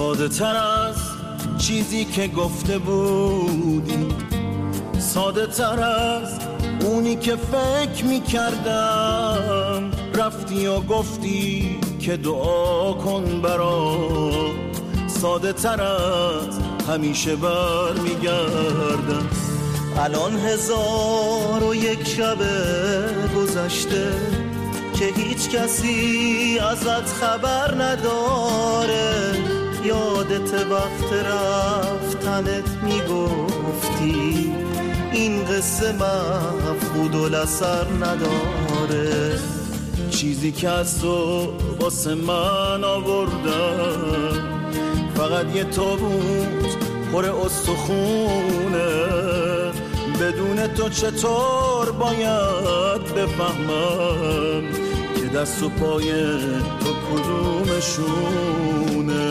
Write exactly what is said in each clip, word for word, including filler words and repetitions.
ساده تر از چیزی که گفته بودی، ساده تر از اونی که فکر میکردم. رفتی و گفتی که دعا کن برام، ساده تر از همیشه بر میگردم. الان هزار و یک شب گذشته که هیچ کسی ازت خبر نداره. یادت وقت رفتنت میگفتی این قصه مفقود الاثر نداره. چیزی که از تو واسه من آوردم فقط یه تابوت پر استخونه. بدون تو چطور باید بفهمم که دست و پای تو کدومشونه؟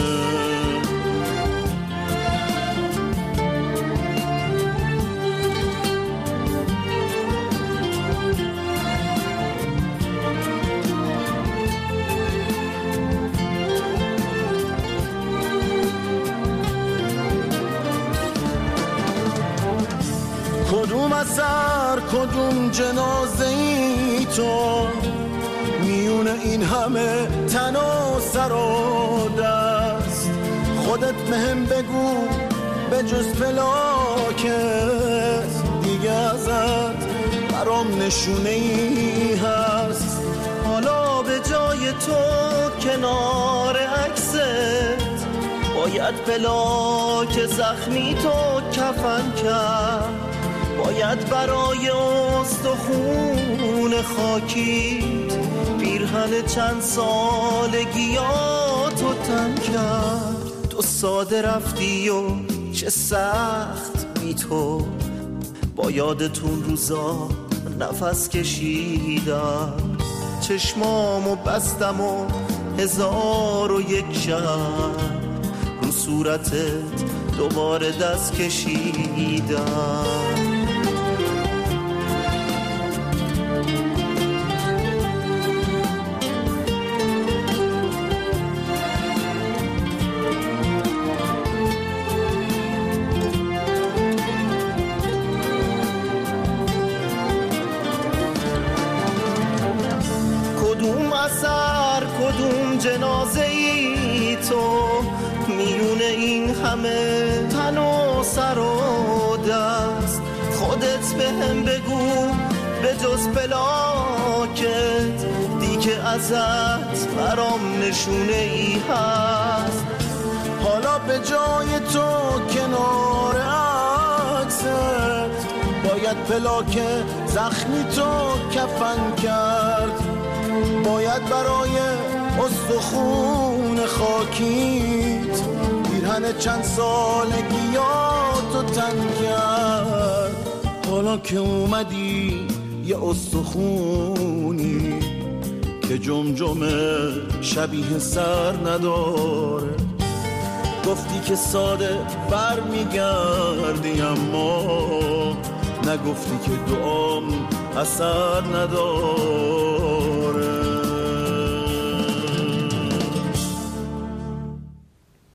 کدوم اثر کدوم جنازه ای تو، میونه این همه تن و سر و دست. خودت بهم بگو به جز فلاکت دیگه ازت برام نشونه ای هست. حالا به جای تو کنار عکست باید فلاک زخمی تو کفن کرد. باید برای استخون خاکیت پیرهن چند سالگیاتو تن کرد. تو ساده رفتی و چه سخت بی تو، با یادتون روزا نفس کشیدم. چشمامو بستم و هزار و یک شب رو صورتت دوباره دست کشیدم. کدوم اثر کدوم جنازه ای تو، میونه این همه تن و سر و دست. خودت به هم بگو به جز پلاکت دیگه ازت برام نشونه ای هست. حالا به جای تو کنار عکست باید پلاک زخمی تو کفن کرد. باید برای استخون خاکیت پیرهن چند سالگیاتو تن کرد. حالا که اومدی یه استخونی که جمجمه شبیه سر نداره. گفتی که ساده بر میگردی اما نگفتی که دعام اثر نداره.